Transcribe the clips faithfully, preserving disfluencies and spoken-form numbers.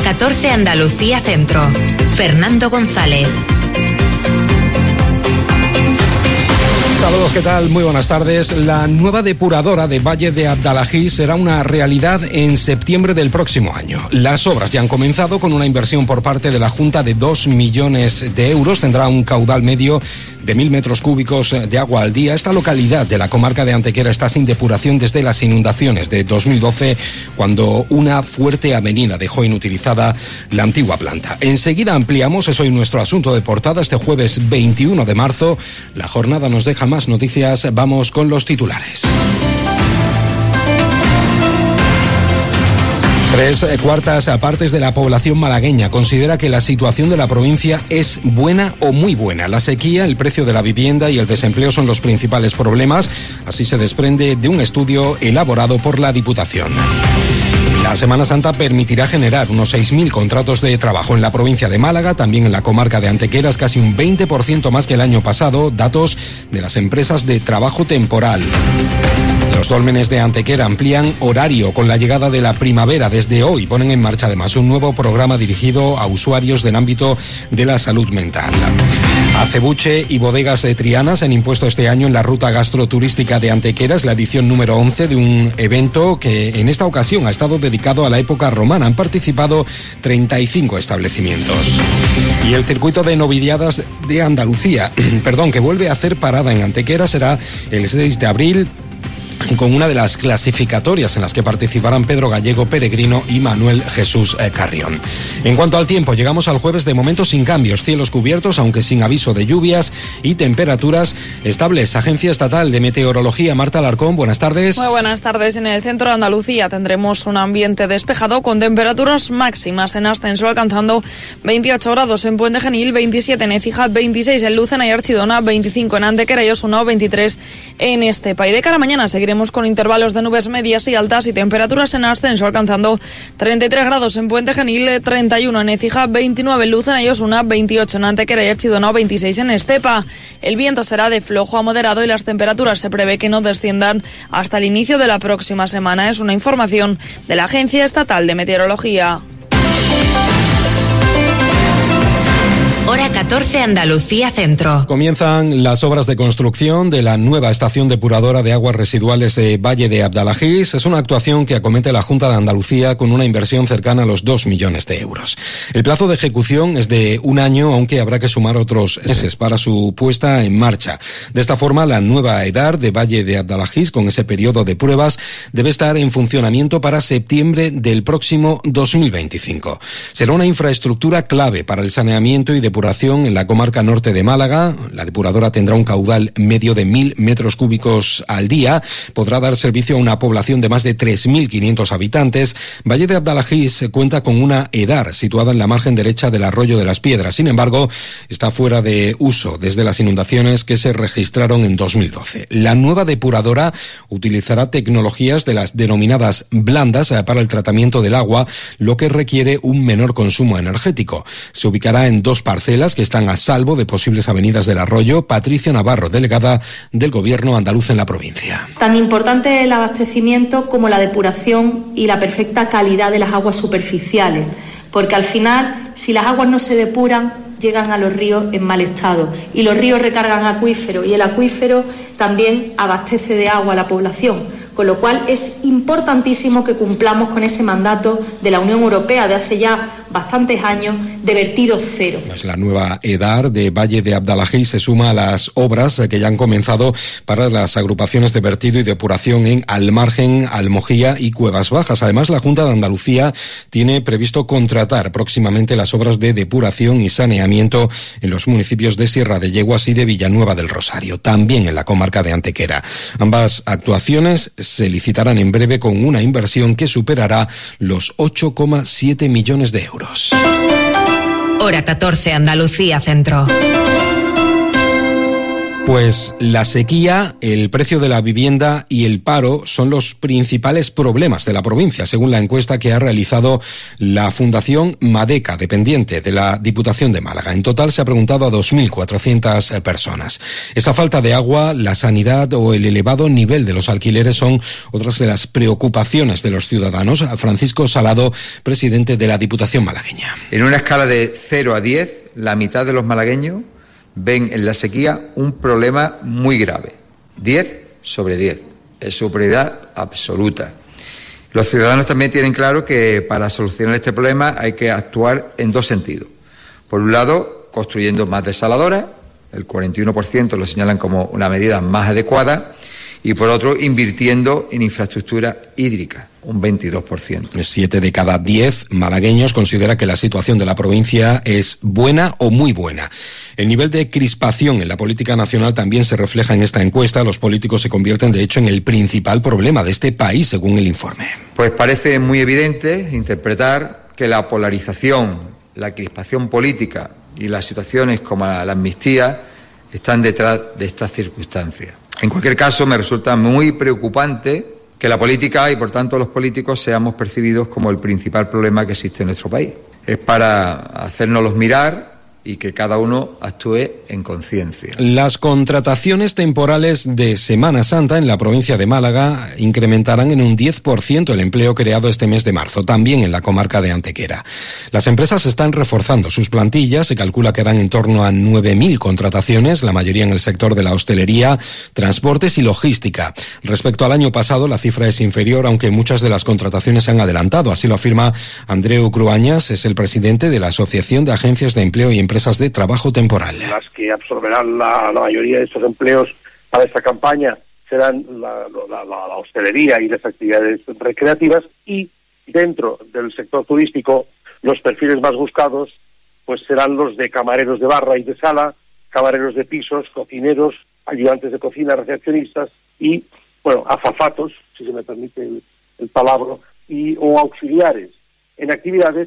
catorce Andalucía Centro. Fernando González. Saludos, ¿qué tal? Muy buenas tardes. La nueva depuradora de Valle de Abdalají será una realidad en septiembre del próximo año. Las obras ya han comenzado con una inversión por parte de la Junta de dos millones de euros. Tendrá un caudal medio de mil metros cúbicos de agua al día. Esta localidad de la comarca de Antequera está sin depuración desde las inundaciones de dos mil doce, cuando una fuerte avenida dejó inutilizada la antigua planta. Enseguida ampliamos, es hoy nuestro asunto de portada, este jueves veintiuno de marzo. La jornada nos deja más noticias. Vamos con los titulares. Tres cuartas partes de la población malagueña considera que la situación de la provincia es buena o muy buena. La sequía, el precio de la vivienda y el desempleo son los principales problemas. Así se desprende de un estudio elaborado por la Diputación. La Semana Santa permitirá generar unos seis mil contratos de trabajo en la provincia de Málaga, también en la comarca de Antequera, es casi un veinte por ciento más que el año pasado, datos de las empresas de trabajo temporal. Los dólmenes de Antequera amplían horario con la llegada de la primavera. Desde hoy ponen en marcha además un nuevo programa dirigido a usuarios del ámbito de la salud mental. Acebuche y bodegas de Triana se han impuesto este año en la ruta gastroturística de Antequera. Es la edición número once de un evento que en esta ocasión ha estado dedicado a la época romana. Han participado treinta y cinco establecimientos. Y el circuito de novilladas de Andalucía, perdón, que vuelve a hacer parada en Antequera, será el seis de abril. Con una de las clasificatorias en las que participarán Pedro Gallego Peregrino y Manuel Jesús Carrión. En cuanto al tiempo, llegamos al jueves de momento sin cambios, cielos cubiertos, aunque sin aviso de lluvias, y temperaturas estables. Agencia Estatal de Meteorología, Marta Alarcón, buenas tardes. Muy buenas tardes. En el centro de Andalucía tendremos un ambiente despejado con temperaturas máximas en ascenso, alcanzando veintiocho grados en Puente Genil, veintisiete en Écija, veintiséis en Lucena y Archidona, veinticinco en Antequera y Osuna, veintitrés en Estepa. Y de cara a mañana seguiremos con intervalos de nubes medias y altas y temperaturas en ascenso, alcanzando treinta y tres grados en Puente Genil, treinta y uno en Écija, veintinueve en Lucena y Osuna, veintiocho en Antequera y Archidona, veintiséis en Estepa. El viento será de flojo a moderado y las temperaturas se prevé que no desciendan hasta el inicio de la próxima semana. Es una información de la Agencia Estatal de Meteorología. Hora catorce Andalucía Centro. Comienzan las obras de construcción de la nueva estación depuradora de aguas residuales de Valle de Abdalají. Es una actuación que acomete la Junta de Andalucía con una inversión cercana a los dos millones de euros. El plazo de ejecución es de un año, aunque habrá que sumar otros meses para su puesta en marcha. De esta forma, la nueva EDAR de Valle de Abdalají, con ese periodo de pruebas, debe estar en funcionamiento para septiembre del próximo dos mil veinticinco. Será una infraestructura clave para el saneamiento y depuración en la comarca norte de Málaga. La depuradora tendrá un caudal medio de mil metros cúbicos al día. Podrá dar servicio a una población de más de tres mil quinientos habitantes. Valle de Abdalají cuenta con una EDAR situada en la margen derecha del Arroyo de las Piedras. Sin embargo, está fuera de uso desde las inundaciones que se registraron en dos mil doce. La nueva depuradora utilizará tecnologías de las denominadas blandas para el tratamiento del agua, lo que requiere un menor consumo energético. Se ubicará en dos parcelas que están a salvo de posibles avenidas del arroyo. Patricia Navarro, delegada del Gobierno andaluz en la provincia. Tan importante es el abastecimiento como la depuración y la perfecta calidad de las aguas superficiales, porque al final, si las aguas no se depuran, llegan a los ríos en mal estado y los ríos recargan acuíferos y el acuífero también abastece de agua a la población. Con lo cual es importantísimo que cumplamos con ese mandato de la Unión Europea de hace ya bastantes años de vertido cero. Pues la nueva EDAR de Valle de Abdalají se suma a las obras que ya han comenzado para las agrupaciones de vertido y depuración en Almargen, Almojía y Cuevas Bajas. Además, la Junta de Andalucía tiene previsto contratar próximamente las obras de depuración y saneamiento en los municipios de Sierra de Yeguas y de Villanueva del Rosario, también en la comarca de Antequera. Ambas actuaciones se licitarán en breve con una inversión que superará los ocho coma siete millones de euros. Hora catorce Andalucía Centro. Pues la sequía, el precio de la vivienda y el paro son los principales problemas de la provincia, según la encuesta que ha realizado la Fundación Madeca, dependiente de la Diputación de Málaga. En total se ha preguntado a dos mil cuatrocientas personas. Esa falta de agua, la sanidad o el elevado nivel de los alquileres son otras de las preocupaciones de los ciudadanos. Francisco Salado, presidente de la Diputación malagueña. En una escala de cero a diez, la mitad de los malagueños ven en la sequía un problema muy grave. diez sobre diez. Es su prioridad absoluta. Los ciudadanos también tienen claro que para solucionar este problema hay que actuar en dos sentidos. Por un lado, construyendo más desaladoras, el cuarenta y uno por ciento lo señalan como una medida más adecuada, y por otro, invirtiendo en infraestructura hídrica, un veintidós por ciento. Siete de cada diez malagueños considera que la situación de la provincia es buena o muy buena. El nivel de crispación en la política nacional también se refleja en esta encuesta. Los políticos se convierten, de hecho, en el principal problema de este país, según el informe. Pues parece muy evidente interpretar que la polarización, la crispación política y las situaciones como la, la amnistía están detrás de estas circunstancias. En cualquier caso, me resulta muy preocupante que la política y, por tanto, los políticos seamos percibidos como el principal problema que existe en nuestro país. Es para hacérnoslos mirar y que cada uno actúe en conciencia. Las contrataciones temporales de Semana Santa en la provincia de Málaga incrementarán en un diez por ciento el empleo creado este mes de marzo, también en la comarca de Antequera. Las empresas están reforzando sus plantillas, se calcula que harán en torno a nueve mil contrataciones, la mayoría en el sector de la hostelería, transportes y logística. Respecto al año pasado, la cifra es inferior, aunque muchas de las contrataciones se han adelantado, así lo afirma Andreu Cruañas, es el presidente de la Asociación de Agencias de Empleo y Empresas de trabajo temporal. Las que absorberán la, la mayoría de estos empleos para esta campaña serán la, la, la, la hostelería y las actividades recreativas, y dentro del sector turístico los perfiles más buscados pues serán los de camareros de barra y de sala, camareros de pisos, cocineros, ayudantes de cocina, recepcionistas y, bueno, azafatos, si se me permite el, el palabra, y o auxiliares en actividades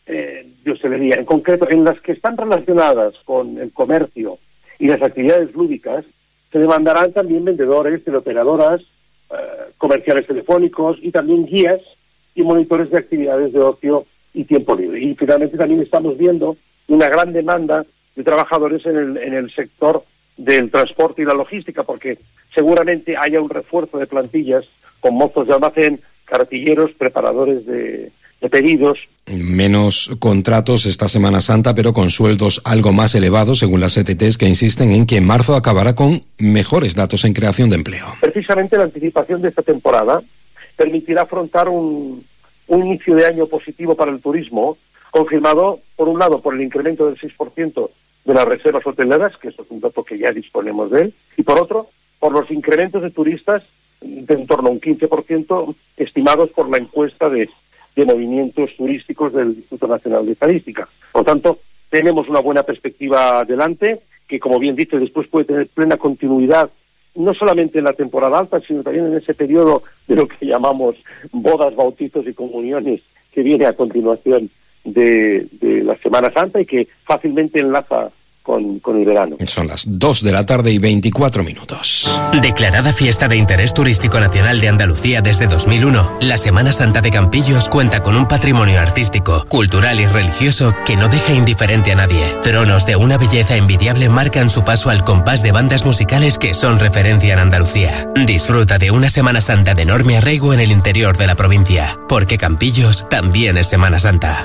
de hostelería, en concreto en las que están relacionadas con el comercio y las actividades lúdicas. Se demandarán también vendedores, teleoperadoras, eh, comerciales telefónicos y también guías y monitores de actividades de ocio y tiempo libre. Y finalmente también estamos viendo una gran demanda de trabajadores en el, en el sector del transporte y la logística, porque seguramente haya un refuerzo de plantillas con mozos de almacén, cartilleros, preparadores de de pedidos. Menos contratos esta Semana Santa, pero con sueldos algo más elevados, según las E T Ts, que insisten en que en marzo acabará con mejores datos en creación de empleo. Precisamente la anticipación de esta temporada permitirá afrontar un, un inicio de año positivo para el turismo, confirmado, por un lado, por el incremento del seis por ciento de las reservas hoteleras, que eso es un dato que ya disponemos de él, y por otro, por los incrementos de turistas de en torno a un quince por ciento estimados por la encuesta de de movimientos turísticos del Instituto Nacional de Estadística. Por tanto, tenemos una buena perspectiva adelante, que, como bien dice, después puede tener plena continuidad, no solamente en la temporada alta, sino también en ese periodo de lo que llamamos bodas, bautizos y comuniones, que viene a continuación de, de la Semana Santa y que fácilmente enlaza Con, con el verano. Son las dos de la tarde y veinticuatro minutos. Declarada Fiesta de Interés Turístico Nacional de Andalucía desde dos mil uno, la Semana Santa de Campillos cuenta con un patrimonio artístico, cultural y religioso que no deja indiferente a nadie. Tronos de una belleza envidiable marcan su paso al compás de bandas musicales que son referencia en Andalucía. Disfruta de una Semana Santa de enorme arraigo en el interior de la provincia, porque Campillos también es Semana Santa.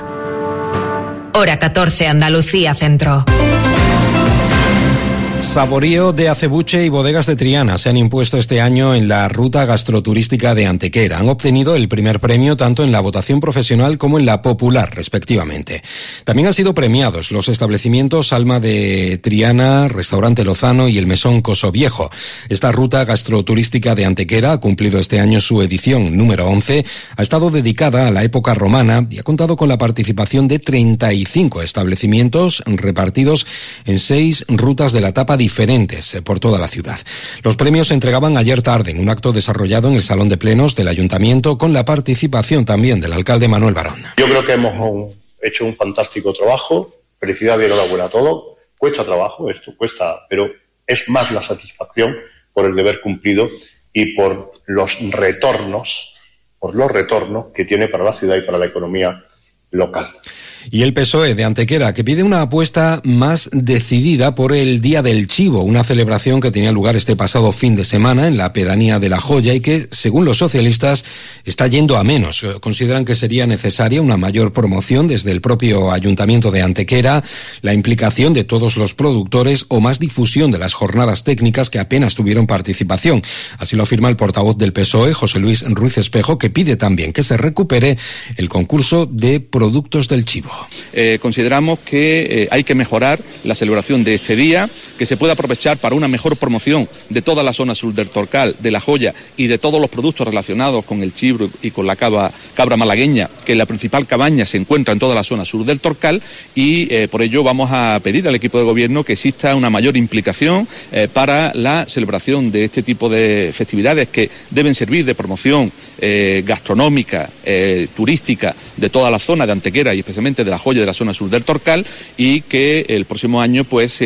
Hora catorce, Andalucía Centro. Saborío de Acebuche y Bodegas de Triana se han impuesto este año en la ruta gastroturística de Antequera. Han obtenido el primer premio tanto en la votación profesional como en la popular, respectivamente. También han sido premiados los establecimientos Alma de Triana, Restaurante Lozano y el Mesón Coso Viejo. Esta ruta gastroturística de Antequera ha cumplido este año su edición número once, ha estado dedicada a la época romana y ha contado con la participación de treinta y cinco establecimientos repartidos en seis rutas de la etapa diferentes por toda la ciudad. Los premios se entregaban ayer tarde en un acto desarrollado en el Salón de Plenos del Ayuntamiento con la participación también del alcalde Manuel Barón. Yo creo que hemos hecho un fantástico trabajo. Felicidades y enhorabuena a todos. Cuesta trabajo, esto cuesta, pero es más la satisfacción por el deber cumplido y por los retornos, por los retornos que tiene para la ciudad y para la economía local. Y el P S O E de Antequera, que pide una apuesta más decidida por el Día del Chivo, una celebración que tenía lugar este pasado fin de semana en la pedanía de La Joya y que, según los socialistas, está yendo a menos. Consideran que sería necesaria una mayor promoción desde el propio Ayuntamiento de Antequera, la implicación de todos los productores o más difusión de las jornadas técnicas que apenas tuvieron participación. Así lo afirma el portavoz del P S O E, José Luis Ruiz Espejo, que pide también que se recupere el concurso de productos del chivo. Eh, consideramos que eh, hay que mejorar la celebración de este día, que se pueda aprovechar para una mejor promoción de toda la zona sur del Torcal, de La Joya y de todos los productos relacionados con el chivo y con la cabra, cabra malagueña, que la principal cabaña se encuentra en toda la zona sur del Torcal, y eh, por ello vamos a pedir al equipo de gobierno que exista una mayor implicación eh, para la celebración de este tipo de festividades que deben servir de promoción eh, gastronómica, eh, turística de toda la zona de Antequera y especialmente de La Joya, de la zona sur del Torcal, y que el próximo año pues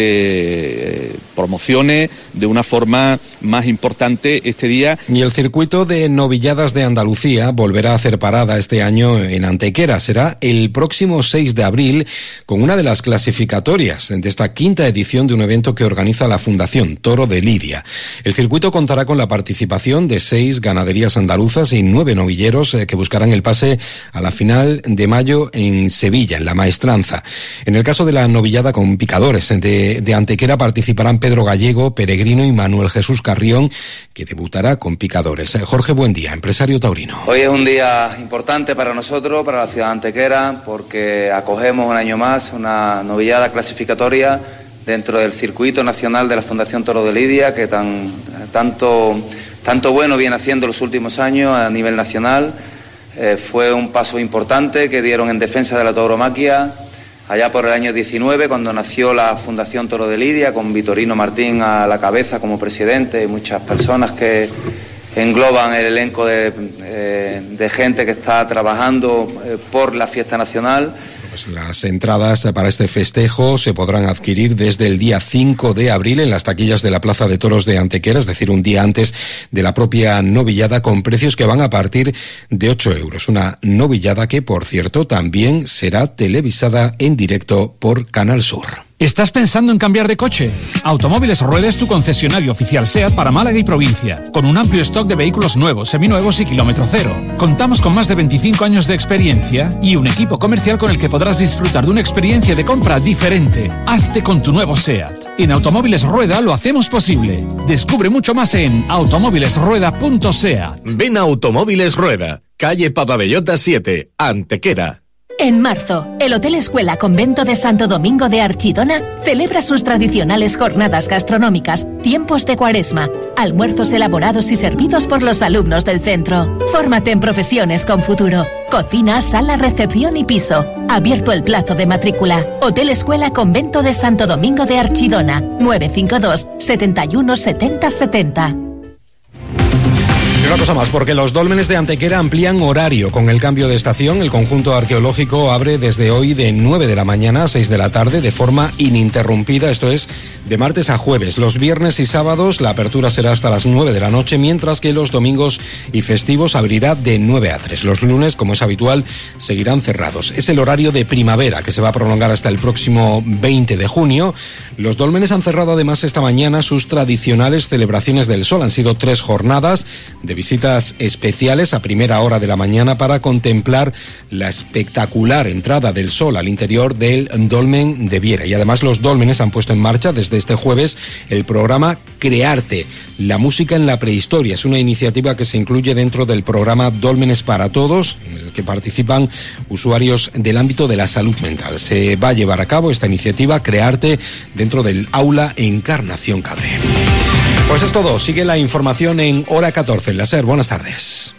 eh, promocione de una forma más importante este día. Y el circuito de novilladas de Andalucía volverá a hacer parada este año en Antequera. Será el próximo seis de abril con una de las clasificatorias de esta quinta edición de un evento que organiza la Fundación Toro de Lidia. El circuito contará con la participación de seis ganaderías andaluzas y nueve novilleros eh, que buscarán el pase a la final de mayo en Sevilla, en la Maestranza. En el caso de la novillada con picadores de, de Antequera participarán Pedro Gallego, Peregrino y Manuel Jesús Carrión, que debutará con picadores. Jorge Buendía, empresario taurino. Hoy es un día importante para nosotros, para la ciudad de Antequera, porque acogemos un año más una novillada clasificatoria dentro del circuito nacional de la Fundación Toro de Lidia, que tan, tanto, tanto bueno viene haciendo los últimos años a nivel nacional. Eh, fue un paso importante que dieron en defensa de la tauromaquia allá por el año diecinueve, cuando nació la Fundación Toro de Lidia, con Vitorino Martín a la cabeza como presidente y muchas personas que engloban el elenco de, eh, de gente que está trabajando eh, por la fiesta nacional. Pues las entradas para este festejo se podrán adquirir desde el día cinco de abril en las taquillas de la Plaza de Toros de Antequera, es decir, un día antes de la propia novillada, con precios que van a partir de ocho euros. Una novillada que, por cierto, también será televisada en directo por Canal Sur. ¿Estás pensando en cambiar de coche? Automóviles Rueda es tu concesionario oficial SEAT para Málaga y provincia, con un amplio stock de vehículos nuevos, seminuevos y kilómetro cero. Contamos con más de veinticinco años de experiencia y un equipo comercial con el que podrás disfrutar de una experiencia de compra diferente. Hazte con tu nuevo SEAT. En Automóviles Rueda lo hacemos posible. Descubre mucho más en automóviles rueda punto seat. Ven a Automóviles Rueda, calle Papabellota siete, Antequera. En marzo, el Hotel Escuela Convento de Santo Domingo de Archidona celebra sus tradicionales jornadas gastronómicas, tiempos de Cuaresma, almuerzos elaborados y servidos por los alumnos del centro. Fórmate en profesiones con futuro. Cocina, sala, recepción y piso. Abierto el plazo de matrícula. Hotel Escuela Convento de Santo Domingo de Archidona, nueve cinco dos, setenta y uno setenta setenta. Y una cosa más, porque los dólmenes de Antequera amplían horario. Con el cambio de estación, el conjunto arqueológico abre desde hoy de nueve de la mañana a seis de la tarde de forma ininterrumpida, esto es, de martes a jueves. Los viernes y sábados la apertura será hasta las nueve de la noche, mientras que los domingos y festivos abrirá de nueve a tres. Los lunes, como es habitual, seguirán cerrados. Es el horario de primavera, que se va a prolongar hasta el próximo veinte de junio. Los dólmenes han cerrado además esta mañana sus tradicionales celebraciones del sol. Han sido tres jornadas de visitas especiales a primera hora de la mañana para contemplar la espectacular entrada del sol al interior del dolmen de Viera. Y además los dólmenes han puesto en marcha desde este jueves el programa Crearte, la música en la prehistoria. Es una iniciativa que se incluye dentro del programa Dólmenes para Todos, en el que participan usuarios del ámbito de la salud mental. Se va a llevar a cabo esta iniciativa Crearte dentro del aula Encarnación Cabré. Pues es todo. Sigue la información en Hora catorce en la SER. Buenas tardes.